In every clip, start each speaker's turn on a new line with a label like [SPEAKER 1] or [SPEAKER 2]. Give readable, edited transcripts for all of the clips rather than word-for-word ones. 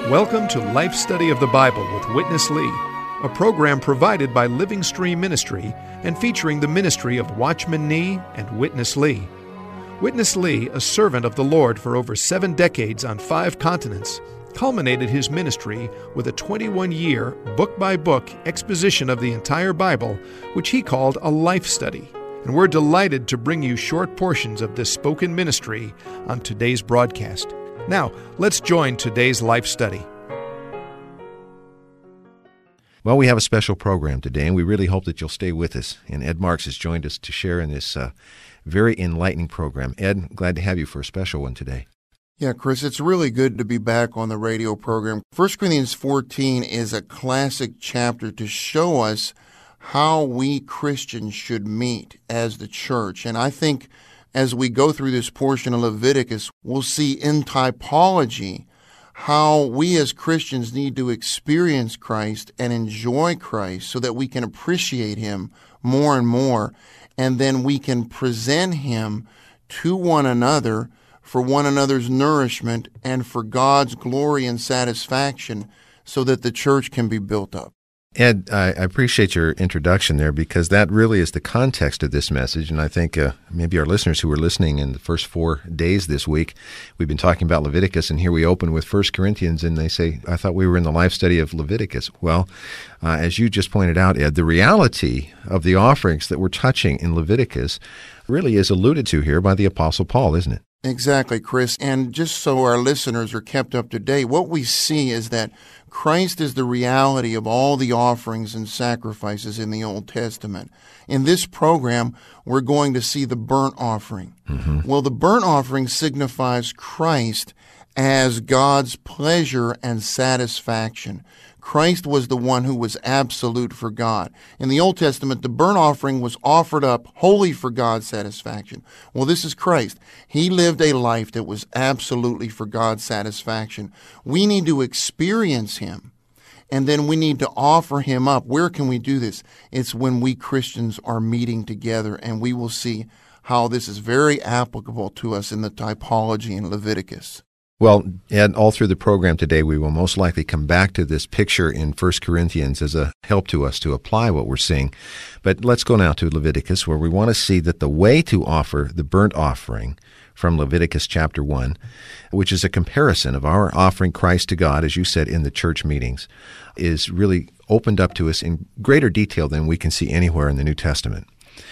[SPEAKER 1] Welcome to Life Study of the Bible with Witness Lee, a program provided by Living Stream Ministry and featuring the ministry of Watchman Nee and Witness Lee. Witness Lee, a servant of the Lord for over 7 decades on 5 continents, culminated his ministry with a 21-year, book-by-book exposition of the entire Bible, which he called a life study. And we're delighted to bring you short portions of this spoken ministry on today's broadcast. Now, let's join today's life study.
[SPEAKER 2] Well, we have a special program today, and we really hope that you'll stay with us. And Ed Marks has joined us to share in this very enlightening program. Ed, glad to have you for a special one today.
[SPEAKER 3] Yeah, Chris, it's really good to be back on the radio program. 1 Corinthians 14 is a classic chapter to show us how we Christians should meet as the church. And I think as we go through this portion of Leviticus, we'll see in typology how we as Christians need to experience Christ and enjoy Christ so that we can appreciate Him more and more, and then we can present Him to one another for one another's nourishment and for God's glory and satisfaction so that the church can be built up.
[SPEAKER 2] Ed, I appreciate your introduction there because that really is the context of this message, and I think maybe our listeners who were listening in the first 4 days this week, we've been talking about Leviticus, and here we open with 1 Corinthians, and they say, I thought we were in the life study of Leviticus. Well, as you just pointed out, Ed, the reality of the offerings that we're touching in Leviticus really is alluded to here by the Apostle Paul, isn't it?
[SPEAKER 3] Exactly, Chris. And just so our listeners are kept up to date, what we see is that Christ is the reality of all the offerings and sacrifices in the Old Testament. In this program, we're going to see the burnt offering. Well, the burnt offering signifies Christ as God's pleasure and satisfaction. Christ was the one who was absolute for God. In the Old Testament, the burnt offering was offered up wholly for God's satisfaction. Well, this is Christ. He lived a life that was absolutely for God's satisfaction. We need to experience Him, and then we need to offer Him up. Where can we do this? It's when we Christians are meeting together, and we will see how this is very applicable to us in the typology in Leviticus.
[SPEAKER 2] Well, Ed, all through the program today, we will most likely come back to this picture in 1 Corinthians as a help to us to apply what we're seeing. But let's go now to Leviticus, where we want to see that the way to offer the burnt offering from Leviticus chapter 1, which is a comparison of our offering Christ to God, as you said, in the church meetings, is really opened up to us in greater detail than we can see anywhere in the New Testament.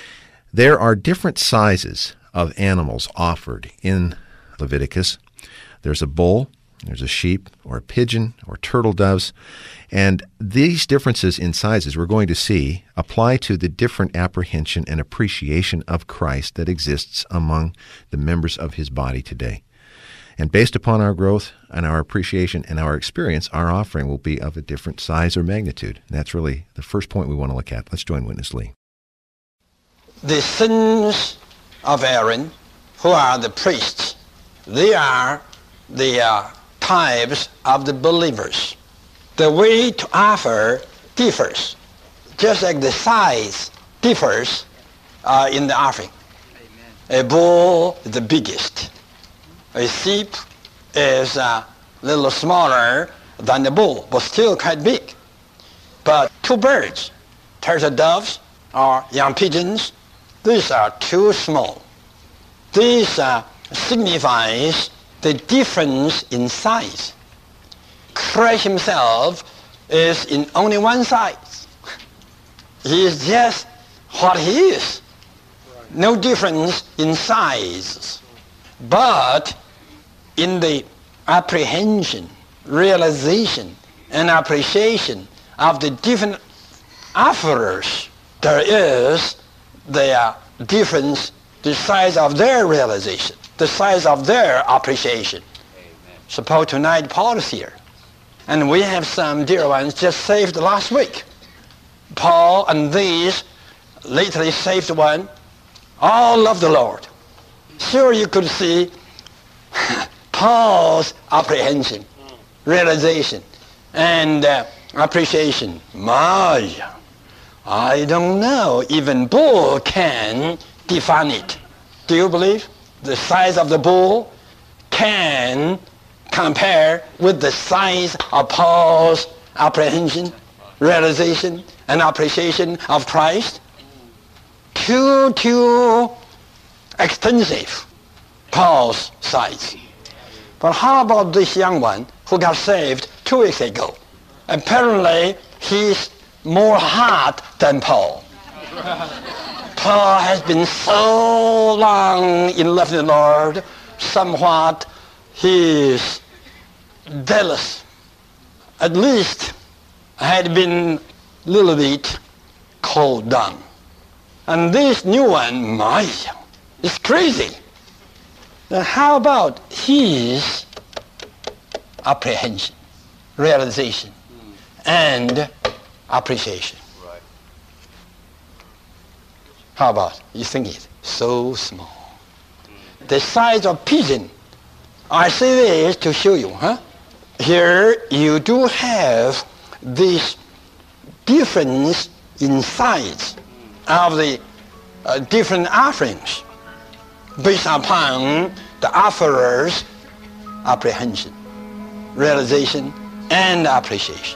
[SPEAKER 2] There are different sizes of animals offered in Leviticus. There's a bull, there's a sheep, or a pigeon, or turtle doves, and these differences in sizes we're going to see apply to the different apprehension and appreciation of Christ that exists among the members of His body today. And based upon our growth and our appreciation and our experience, our offering will be of a different size or magnitude. And that's really the first point we want to look at. Let's join Witness Lee.
[SPEAKER 4] The sons of Aaron, who are the priests, they are the types of the believers. The way to offer differs, just like the size differs in the offering. Amen. A bull is the biggest. A sheep is a little smaller than the bull, but still quite big. But 2 birds, turtle doves or young pigeons, these are too small. This signifies the difference in size. Christ Himself is in only one size. He is just what He is. No difference in size. But in the apprehension, realization, and appreciation of the different offerers, there is the difference, the size of their realization, the size of their appreciation. Amen. Suppose tonight Paul is here, and we have some dear ones just saved last week. Paul and these lately saved one all love the Lord. Sure, you could see Paul's apprehension, realization, and appreciation. My, I don't know, even bull can define it. Do you believe? The size of the bull can compare with the size of Paul's apprehension, realization, and appreciation of Christ? Too extensive, Paul's size. But how about this young one who got saved 2 weeks ago? Apparently, he's more hard than Paul. Paul has been so long in love with the Lord, somewhat he is jealous. At least had been a little bit cooled down. And this new one, is crazy. Then how about his apprehension, realization, and appreciation? Right. How about, you think it's so small. The size of pigeon. I say this to show you, Here you do have this difference in size of the different offerings based upon the offerer's apprehension, realization, and appreciation.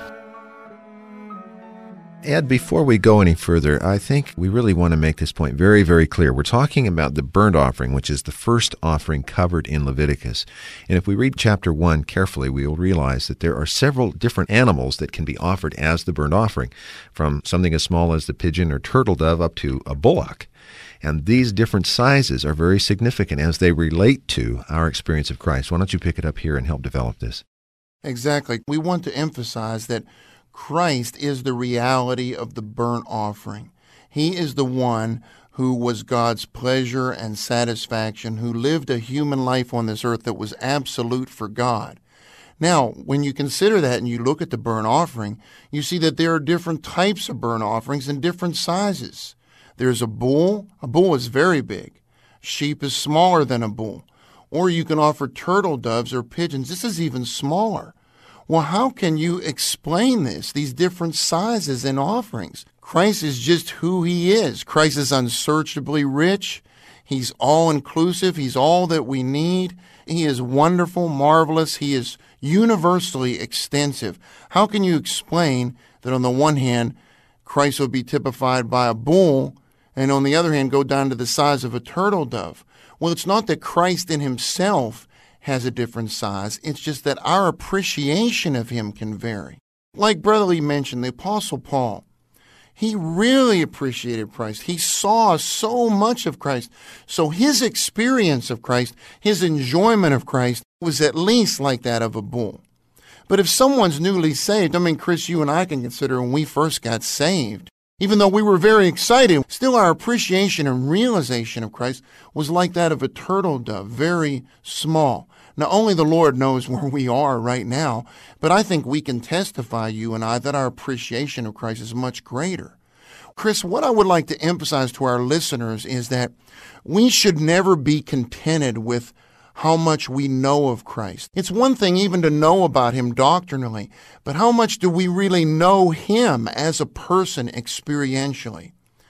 [SPEAKER 2] Ed, before we go any further, I think we really want to make this point very, very clear. We're talking about the burnt offering, which is the first offering covered in Leviticus. And if we read chapter 1 carefully, we will realize that there are several different animals that can be offered as the burnt offering, from something as small as the pigeon or turtle dove up to a bullock. And these different sizes are very significant as they relate to our experience of Christ. Why don't you pick it up here and help develop this?
[SPEAKER 3] Exactly. We want to emphasize that Christ is the reality of the burnt offering. He is the one who was God's pleasure and satisfaction, who lived a human life on this earth that was absolute for God. Now, when you consider that and you look at the burnt offering, you see that there are different types of burnt offerings and different sizes. There's a bull. A bull is very big. Sheep is smaller than a bull. Or you can offer turtle doves or pigeons. This is even smaller. Well, how can you explain this, these different sizes and offerings? Christ is just who he is. Christ is unsearchably rich. He's all-inclusive. He's all that we need. He is wonderful, marvelous. He is universally extensive. How can you explain that on the one hand, Christ will be typified by a bull, and on the other hand, go down to the size of a turtle dove? Well, it's not that Christ in himself has a different size. It's just that our appreciation of him can vary. Like Brother Lee mentioned, the Apostle Paul, he really appreciated Christ. He saw so much of Christ. So his experience of Christ, his enjoyment of Christ, was at least like that of a bull. But if someone's newly saved, Chris, you and I can consider when we first got saved, even though we were very excited, still our appreciation and realization of Christ was like that of a turtle dove, very small. Now, only the Lord knows where we are right now, but I think we can testify, you and I, that our appreciation of Christ is much greater. Chris, what I would like to emphasize to our listeners is that we should never be contented with how much we know of Christ. It's one thing even to know about him doctrinally, but how much do we really know him as a person experientially?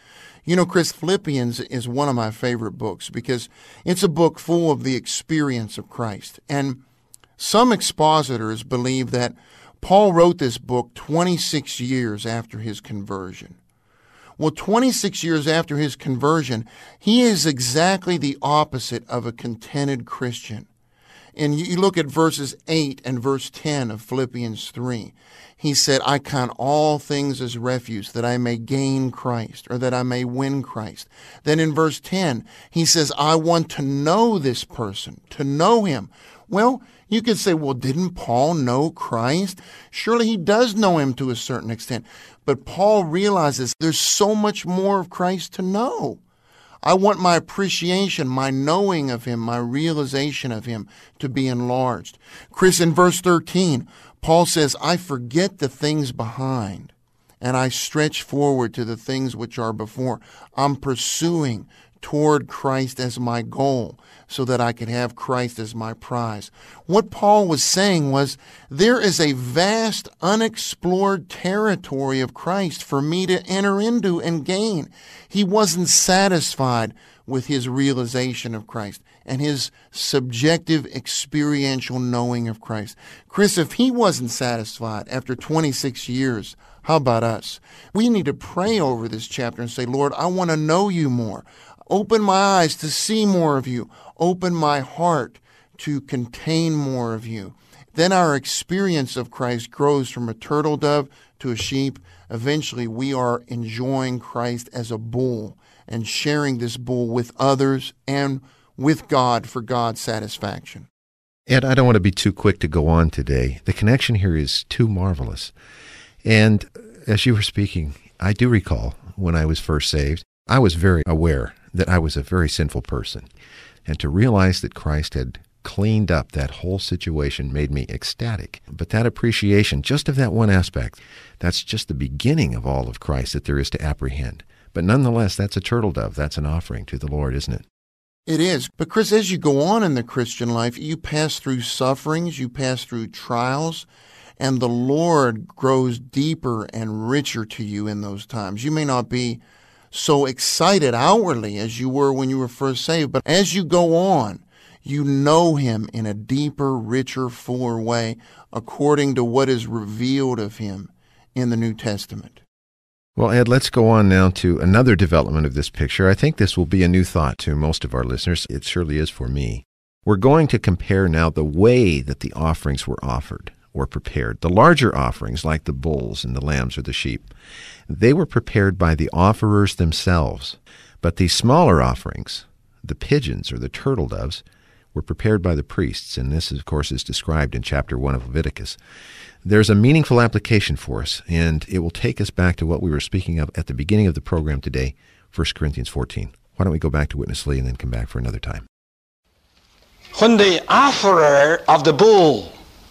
[SPEAKER 3] Chris, Philippians is one of my favorite books because it's a book full of the experience of Christ. And some expositors believe that Paul wrote this book 26 years after his conversion. Well, 26 years after his conversion, he is exactly the opposite of a contented Christian. And you look at verses 8 and verse 10 of Philippians 3. He said, I count all things as refuse that I may gain Christ, or that I may win Christ. Then in verse 10, he says, I want to know this person, to know him. Well, you could say, well, didn't Paul know Christ? Surely he does know him to a certain extent. But Paul realizes there's so much more of Christ to know. I want my appreciation, my knowing of him, my realization of him to be enlarged. Chris, in verse 13, Paul says, I forget the things behind, and I stretch forward to the things which are before. I'm pursuing toward Christ as my goal so that I could have Christ as my prize. What Paul was saying was, there is a vast, unexplored territory of Christ for me to enter into and gain. He wasn't satisfied with his realization of Christ. and his subjective experiential knowing of Christ. Chris, if he wasn't satisfied after 26 years, how about us? We need to pray over this chapter and say, Lord, I want to know you more. Open my eyes to see more of you. Open my heart to contain more of you. Then our experience of Christ grows from a turtle dove to a sheep. Eventually, we are enjoying Christ as a bull and sharing this bull with others and with God for God's satisfaction.
[SPEAKER 2] Ed, I don't want to be too quick to go on today. The connection here is too marvelous. And as you were speaking, I do recall when I was first saved, I was very aware that I was a very sinful person. And to realize that Christ had cleaned up that whole situation made me ecstatic. But that appreciation, just of that one aspect, that's just the beginning of all of Christ that there is to apprehend. But nonetheless, that's a turtle dove. That's an offering to the Lord, isn't it?
[SPEAKER 3] It is. But Chris, as you go on in the Christian life, you pass through sufferings, you pass through trials, and the Lord grows deeper and richer to you in those times. You may not be so excited outwardly as you were when you were first saved, but as you go on, you know him in a deeper, richer, fuller way according to what is revealed of him in the New Testament.
[SPEAKER 2] Well, Ed, let's go on now to another development of this picture. I think this will be a new thought to most of our listeners. It surely is for me. We're going to compare now the way that the offerings were offered or prepared. The larger offerings, like the bulls and the lambs or the sheep, they were prepared by the offerers themselves. But these smaller offerings, the pigeons or the turtle doves, were prepared by the priests, and this, of course, is described in chapter 1 of Leviticus. There's a meaningful application for us, and it will take us back to what we were speaking of at the beginning of the program today, 1 Corinthians 14. Why don't we go back to Witness Lee and then come back for another time?
[SPEAKER 4] When the offerer of the bull,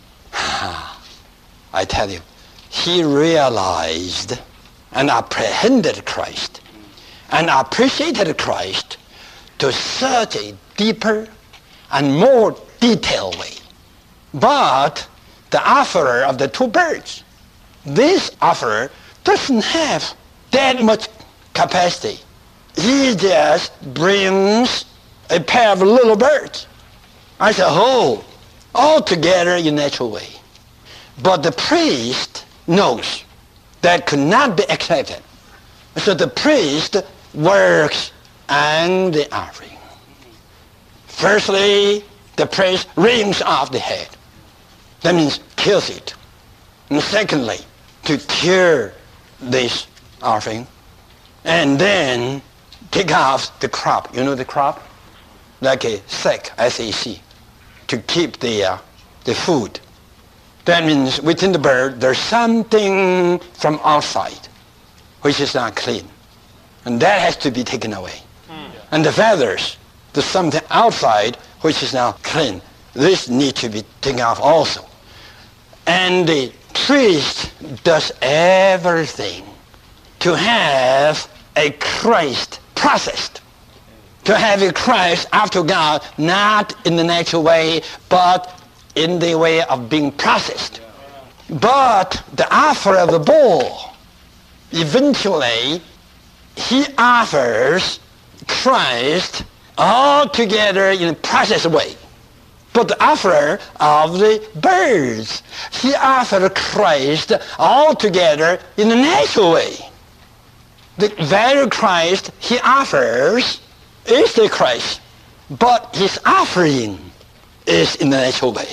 [SPEAKER 4] I tell you, he realized and apprehended Christ and appreciated Christ to such a deeper and more detailed way. But the offerer of the two birds, this offerer doesn't have that much capacity. He just brings a pair of little birds as a whole, all together in a natural way. But the priest knows that could not be accepted. So the priest works on the offering. Firstly, the priest wrings off the head. That means kills it. And secondly, to tear this offering. And then take off the crop. You know the crop? Like a sack, S-A-C, to keep the food. That means within the bird, there's something from outside which is not clean. And that has to be taken away. And the feathers, there's something outside which is now clean. This needs to be taken off also. And the priest does everything to have a Christ processed. To have a Christ after God, not in the natural way, but in the way of being processed. But the offer of the bull, eventually, he offers Christ altogether in a processed way. But the offer of the birds, he offered Christ altogether in a natural way. The very Christ he offers is the Christ, but his offering is in the natural way.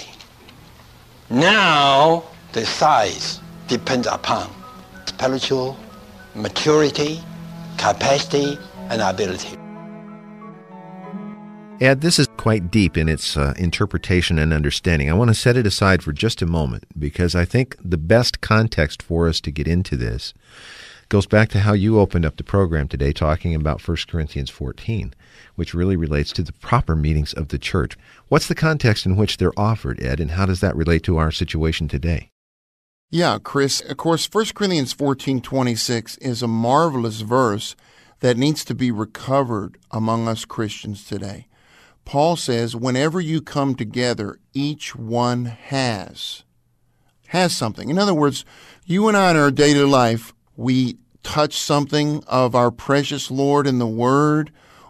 [SPEAKER 4] Now, the size depends upon spiritual maturity, capacity, and ability.
[SPEAKER 2] Ed, this is quite deep in its interpretation and understanding. I want to set it aside for just a moment because I think the best context for us to get into this goes back to how you opened up the program today talking about 1 Corinthians 14, which really relates to the proper meetings of the church. What's the context in which they're offered, Ed, and how does that relate to our situation today?
[SPEAKER 3] Yeah, Chris, of course, 1 Corinthians 14:26 is a marvelous verse that needs to be recovered among us Christians today. Paul says, whenever you come together, each one has something. In other words, you and I in our daily life, we touch something of our precious Lord in the Word,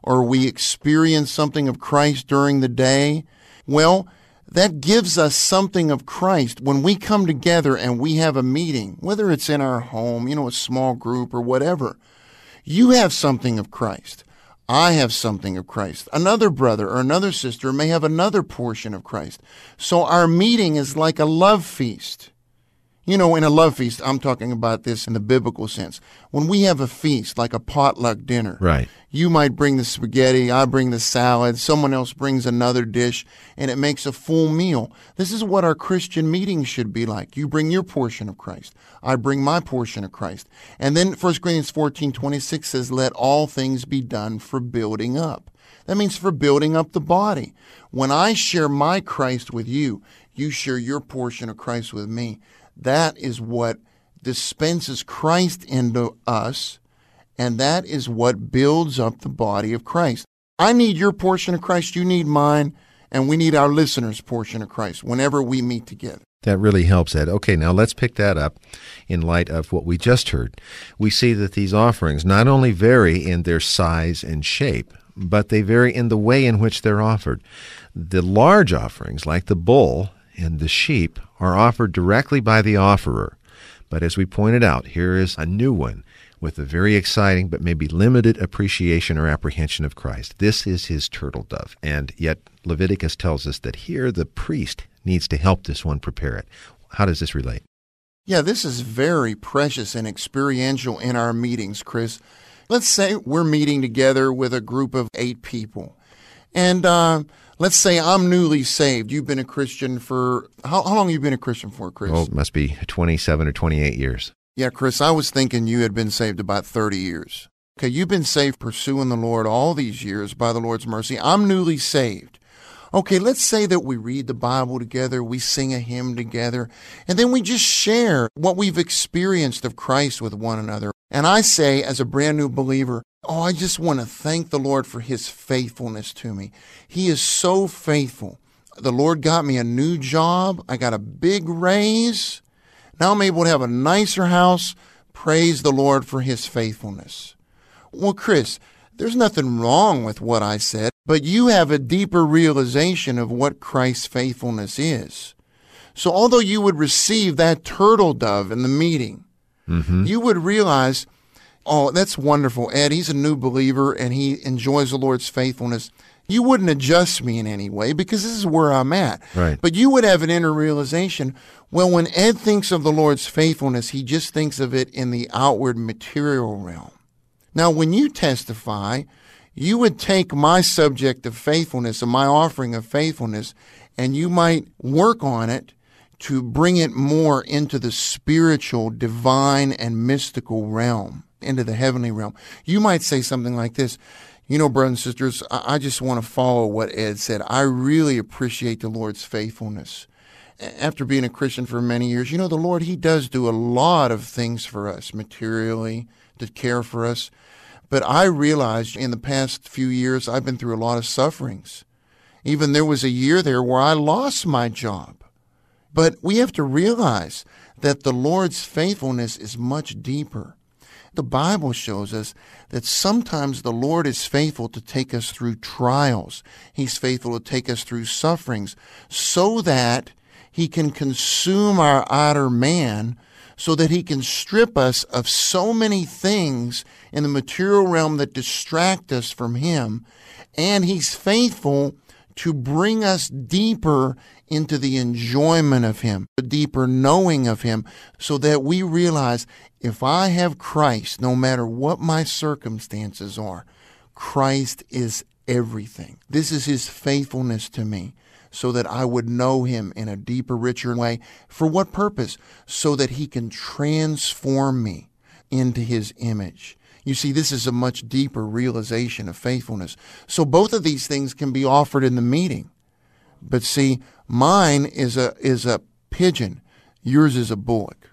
[SPEAKER 3] or we experience something of Christ during the day, well, that gives us something of Christ. When we come together and we have a meeting, whether it's in our home, a small group or whatever, you have something of Christ. I have something of Christ. Another brother or another sister may have another portion of Christ. So our meeting is like a love feast. In a love feast, I'm talking about this in the biblical sense. When we have a feast, like a potluck dinner,
[SPEAKER 2] Right.
[SPEAKER 3] You might bring the spaghetti, I bring the salad, someone else brings another dish, and it makes a full meal. This is what our Christian meetings should be like. You bring your portion of Christ. I bring my portion of Christ. And then 1 Corinthians 14:26 says, let all things be done for building up. That means for building up the body. When I share my Christ with you, you share your portion of Christ with me. That is what dispenses Christ into us, and that is what builds up the body of Christ. I need your portion of Christ, you need mine, and we need our listeners' portion of Christ whenever we meet together.
[SPEAKER 2] That really helps, Ed. Okay, now let's pick that up in light of what we just heard. We see that these offerings not only vary in their size and shape, but they vary in the way in which they're offered. The large offerings, like the bull and the sheep, are offered directly by the offerer. But as we pointed out, here is a new one with a very exciting but maybe limited appreciation or apprehension of Christ. This is his turtle dove. And yet Leviticus tells us that here the priest needs to help this one prepare it. How does this relate?
[SPEAKER 3] Yeah, this is very precious and experiential in our meetings, Chris. Let's say we're meeting together with a group of 8 people. And let's say I'm newly saved. You've been a Christian for, how long have you been a Christian for, Chris?
[SPEAKER 2] Oh, it must be 27 or 28 years.
[SPEAKER 3] Yeah, Chris, I was thinking you had been saved about 30 years. Okay, you've been saved pursuing the Lord all these years by the Lord's mercy. I'm newly saved. Okay, let's say that we read the Bible together, we sing a hymn together, and then we just share what we've experienced of Christ with one another. And I say, as a brand new believer, I just want to thank the Lord for his faithfulness to me. He is so faithful. The Lord got me a new job. I got a big raise. Now I'm able to have a nicer house. Praise the Lord for his faithfulness. Well, Chris, there's nothing wrong with what I said, but you have a deeper realization of what Christ's faithfulness is. So although you would receive that turtle dove in the meeting, you would realize, that's wonderful. Ed, he's a new believer and he enjoys the Lord's faithfulness. You wouldn't adjust me in any way because this is where I'm at.
[SPEAKER 2] Right.
[SPEAKER 3] But you would have an inner realization, well, when Ed thinks of the Lord's faithfulness, he just thinks of it in the outward material realm. Now, when you testify, you would take my subject of faithfulness and my offering of faithfulness, and you might work on it to bring it more into the spiritual, divine, and mystical realm, into the heavenly realm. You might say something like this, brothers and sisters, I just want to follow what Ed said. I really appreciate the Lord's faithfulness. After being a Christian for many years, the Lord, he does do a lot of things for us materially to care for us. But I realized in the past few years, I've been through a lot of sufferings. Even there was a year there where I lost my job. But we have to realize that the Lord's faithfulness is much deeper. The Bible shows us that sometimes the Lord is faithful to take us through trials. He's faithful to take us through sufferings so that he can consume our outer man, so that he can strip us of so many things in the material realm that distract us from him. And he's faithful to bring us deeper into the enjoyment of him, a deeper knowing of him, so that we realize if I have Christ, no matter what my circumstances are, Christ is everything. This is his faithfulness to me, so that I would know him in a deeper, richer way. For what purpose? So that he can transform me into his image. You see, this is a much deeper realization of faithfulness. So both of these things can be offered in the meeting. But see, mine is a pigeon. Yours is a bullock.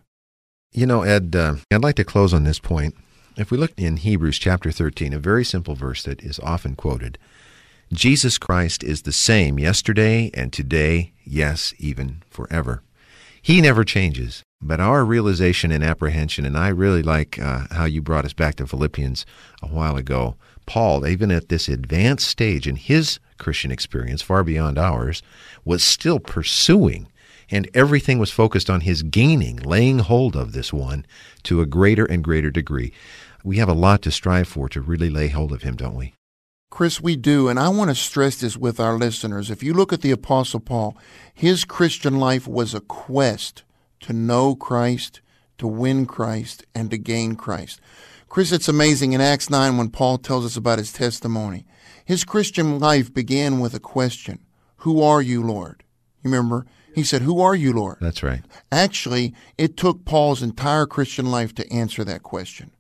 [SPEAKER 2] Ed, I'd like to close on this point. If we look in Hebrews chapter 13, a very simple verse that is often quoted, Jesus Christ is the same yesterday and today, yes, even forever. He never changes, but our realization and apprehension, and I really like how you brought us back to Philippians a while ago. Paul, even at this advanced stage in his Christian experience, far beyond ours, was still pursuing, and everything was focused on his gaining, laying hold of this one to a greater and greater degree. We have a lot to strive for to really lay hold of him, don't we?
[SPEAKER 3] Chris, we do, and I want to stress this with our listeners. If you look at the Apostle Paul, his Christian life was a quest to know Christ, to win Christ, and to gain Christ. Chris, it's amazing in Acts 9 when Paul tells us about his testimony. His Christian life began with a question. Who are you, Lord? You remember? He said, who are you, Lord?
[SPEAKER 2] That's right.
[SPEAKER 3] Actually, it took Paul's entire Christian life to answer that question.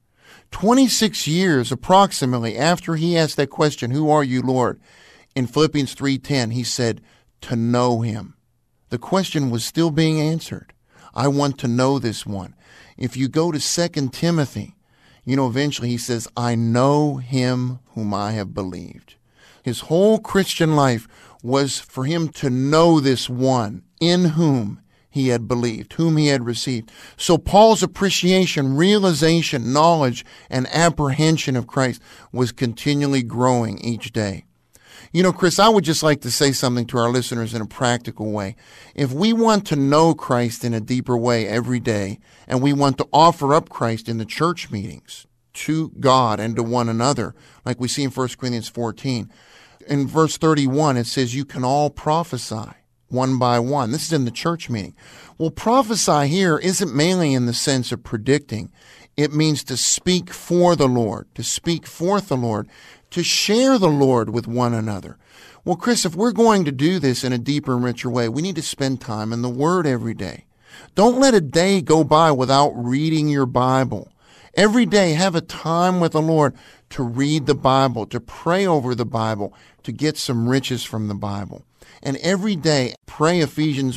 [SPEAKER 3] 26 years approximately after he asked that question, who are you, Lord? In Philippians 3:10, he said, to know him. The question was still being answered. I want to know this one. If you go to 2 Timothy, eventually he says, I know him whom I have believed. His whole Christian life was for him to know this one in whom he had believed, whom he had received. So Paul's appreciation, realization, knowledge, and apprehension of Christ was continually growing each day. Chris, I would just like to say something to our listeners in a practical way. If we want to know Christ in a deeper way every day, and we want to offer up Christ in the church meetings to God and to one another, like we see in 1 Corinthians 14, in verse 31, it says, you can all prophesy one by one. This is in the church meeting. Well, prophesy here isn't mainly in the sense of predicting. It means to speak for the Lord, to speak forth the Lord, to share the Lord with one another. Well, Chris, if we're going to do this in a deeper and richer way, we need to spend time in the Word every day. Don't let a day go by without reading your Bible. Every day, have a time with the Lord to read the Bible, to pray over the Bible, to get some riches from the Bible. And every day, pray Ephesians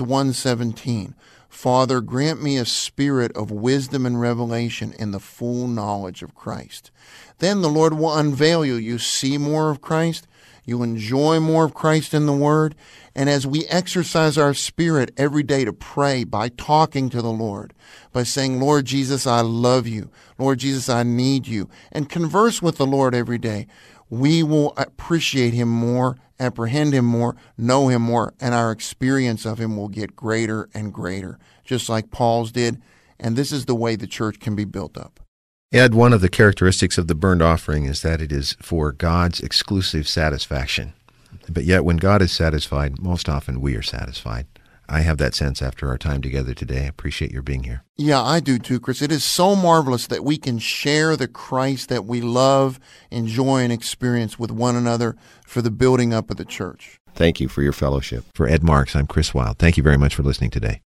[SPEAKER 3] 1:17. Father, grant me a spirit of wisdom and revelation in the full knowledge of Christ. Then the Lord will unveil you. You see more of Christ. You enjoy more of Christ in the Word. And as we exercise our spirit every day to pray by talking to the Lord, by saying, Lord Jesus, I love you. Lord Jesus, I need you. And converse with the Lord every day, we will appreciate him more, apprehend him more, know him more, and our experience of him will get greater and greater, just like Paul's did. And this is the way the church can be built up.
[SPEAKER 2] Ed, one of the characteristics of the burnt offering is that it is for God's exclusive satisfaction. But yet when God is satisfied, most often we are satisfied. I have that sense after our time together today. I appreciate your being here.
[SPEAKER 3] Yeah, I do too, Chris. It is so marvelous that we can share the Christ that we love, enjoy, and experience with one another for the building up of the church.
[SPEAKER 2] Thank you for your fellowship. For Ed Marks, I'm Chris Wilde. Thank you very much for listening today.